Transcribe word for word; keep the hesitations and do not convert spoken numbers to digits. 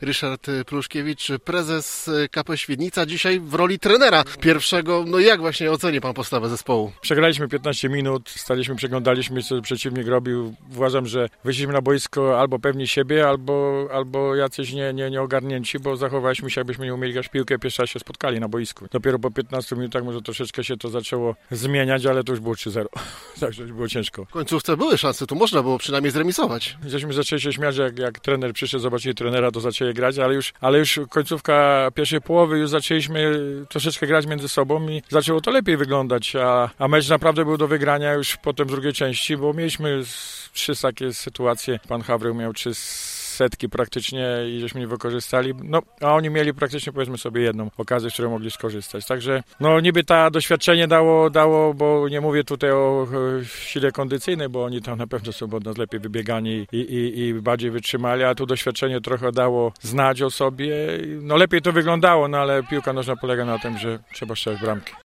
Ryszard Pruszkiewicz, prezes K P Świdnica, dzisiaj w roli trenera pierwszego. No jak właśnie oceni pan postawę zespołu? Przegraliśmy piętnaście minut, staliśmy, przeglądaliśmy, co przeciwnik robił. Uważam, że wyszliśmy na boisko albo pewni siebie, albo, albo jacyś nie, nie, nieogarnięci, bo zachowaliśmy się, jakbyśmy nie umieli grać w piłkę, pierwszy raz się spotkali na boisku. Dopiero po piętnastu minutach może troszeczkę się to zaczęło zmieniać, ale to już było trzy zero, także już było ciężko. W końcówce były szanse, tu można było przynajmniej zremisować. Żeśmy zaczęli się śmiać, jak, jak trener przyszedł, zobaczyli trenera, to zaczęli grać, ale już, ale już końcówka pierwszej połowy, już zaczęliśmy troszeczkę grać między sobą i zaczęło to lepiej wyglądać, a, a mecz naprawdę był do wygrania już potem w drugiej części, bo mieliśmy trzy takie sytuacje. Pan Hawrył miał trzy setki praktycznie i żeśmy nie wykorzystali, no a oni mieli praktycznie, powiedzmy sobie, jedną okazję, z której mogli skorzystać. Także no niby ta doświadczenie dało, dało, bo nie mówię tutaj o sile kondycyjnej, bo oni tam na pewno są od nas lepiej wybiegani i, i, i bardziej wytrzymali, a tu doświadczenie trochę dało znać o sobie. No lepiej to wyglądało, no ale piłka nożna polega na tym, że trzeba strzelać bramki.